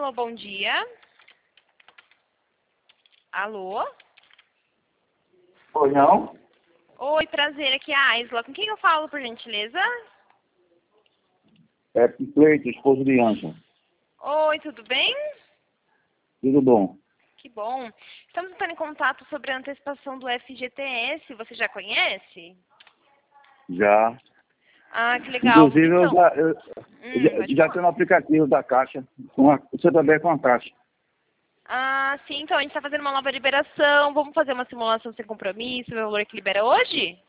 Alô, bom dia. Alô? Oi, não? Oi, prazer, aqui é a Aisla. Com quem eu falo, por gentileza? É Cleito, esposo de Ângela. Oi, tudo bem? Tudo bom? Que bom. Estamos entrando em contato sobre a antecipação do FGTS. Você já conhece? Já. Ah, que legal. Inclusive, Então, eu pode já falar. tenho no aplicativo da Caixa. Você também é com a Caixa. Ah, sim, então a gente está fazendo uma nova liberação. Vamos fazer uma simulação sem compromisso, ver o valor que libera hoje?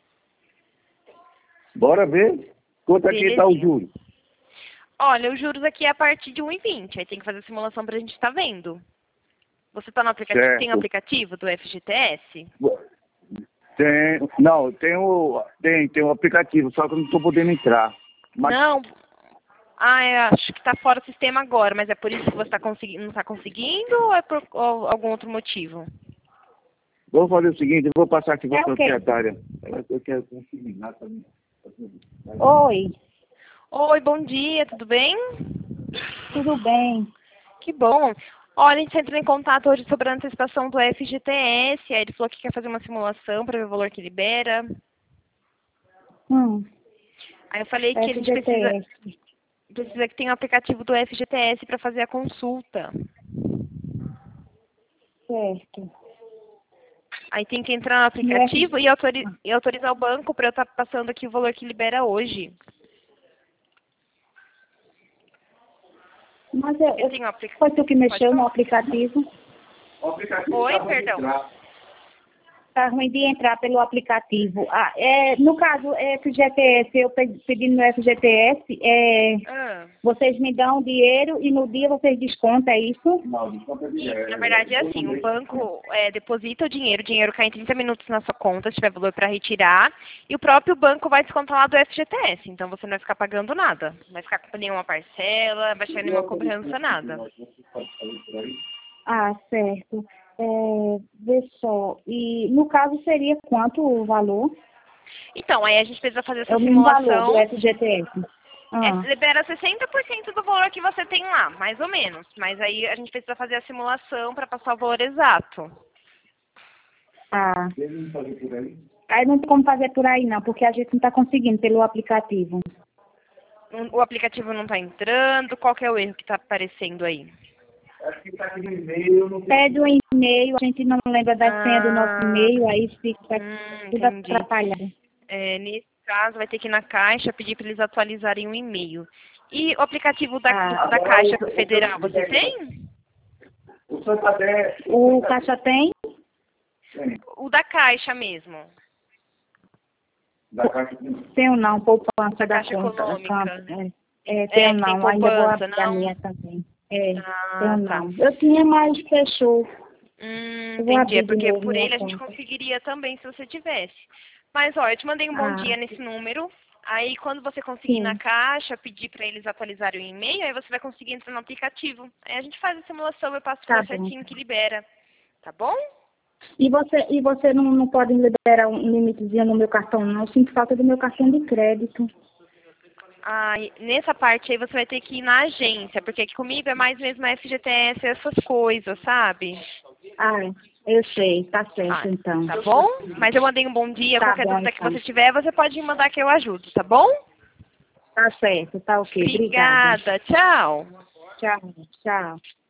Bora ver? Quanto aqui está o Belezinha. juro? Olha, os juros aqui é a partir de 1,20. Aí tem que fazer a simulação para a gente estar vendo. Você está no aplicativo? Tem o Certo. aplicativo do FGTS? Tem um aplicativo, só que eu não estou podendo entrar. Mas Não. Ah, eu acho que está fora do sistema agora, mas é por isso que você não está conseguindo ou é por algum outro motivo? vou fazer o seguinte, eu vou passar aqui para a É o quê? proprietária. Eu quero conseguir nada também. Oi, Oi, bom dia, tudo bem? tudo bem? Que bom. Olha, a gente entrou em contato hoje sobre a antecipação do FGTS, aí ele falou que quer fazer uma simulação para ver o valor que libera. Aí eu falei que a gente precisa que tenha um aplicativo do FGTS para fazer a consulta. Certo. Aí tem que entrar no aplicativo e autorizar o banco para eu estar passando aqui o valor que libera hoje. Mas Eu tenho foi tu que mexeu no falar. aplicativo? O aplicativo Oi, tá para perdão. entrar. Tá ruim de entrar pelo aplicativo. No caso, FGTS, eu pedindo no FGTS, vocês me dão dinheiro e no dia vocês descontam, é isso? Não, desconta Isso, direto. na verdade é assim, o banco deposita o dinheiro cai em 30 minutos na sua conta, se tiver valor para retirar, e o próprio banco vai descontar lá do FGTS, então você não vai ficar pagando nada, não vai ficar com nenhuma parcela, não vai chegar nenhuma cobrança, nada. Ah, certo. Vê só. E no caso seria quanto o valor? Então, aí a gente precisa fazer É essa o mesmo valor simulação, do FGTS. libera 60% do valor que você tem lá, mais ou menos, mas aí a gente precisa fazer a simulação para passar o valor exato. Ah. Aí não tem como fazer por aí não, porque a gente não está conseguindo pelo aplicativo. O aplicativo não está entrando, qual que é o erro que está aparecendo aí? Acho que está aqui no e-mail. Pede o e-mail, a gente não lembra da senha do nosso e-mail, aí fica tudo Entendi. atrapalhado. Nesse caso, vai ter que ir na Caixa pedir para eles atualizarem o e-mail. E o aplicativo da Caixa Federal, você tem? O Santander. O Caixa tem? O da Caixa mesmo. Da Caixa. Tenho não, poupança da Caixa conta. Econômica. Tenho não, ainda vou poupança, abrir a não? minha também. Tenho Tá. não. Eu tinha, mas fechou. Entendi, porque por ele a gente conseguiria também se você tivesse. Mas, ó, eu te mandei um bom dia nesse número. Aí, quando você conseguir ir na Caixa, pedir para eles atualizarem o e-mail, aí você vai conseguir entrar no aplicativo. Aí a gente faz a simulação, eu passo o certinho que libera. Tá bom? E você não pode liberar um limitezinho no meu cartão, não? Eu sinto falta do meu cartão de crédito. Nessa parte aí você vai ter que ir na agência, porque aqui comigo é mais mesmo a FGTS, essas coisas, sabe? Eu sei, tá certo então. Tá bom? Mas eu mandei um bom dia, qualquer dúvida que então. você tiver, você pode me mandar que eu ajudo, tá bom? Tá certo, tá ok. Obrigada, tchau. Tchau, tchau.